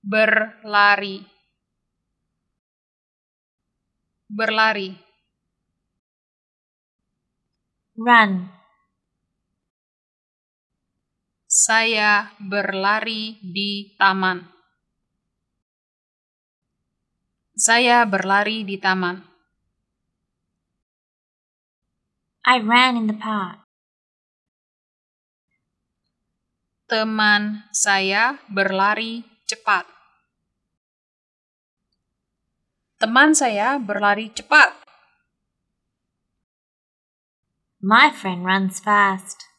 berlari, berlari. Run. Saya berlari di taman. Saya berlari di taman. I ran in the park. Teman saya berlari cepat. Teman saya berlari cepat. My friend runs fast.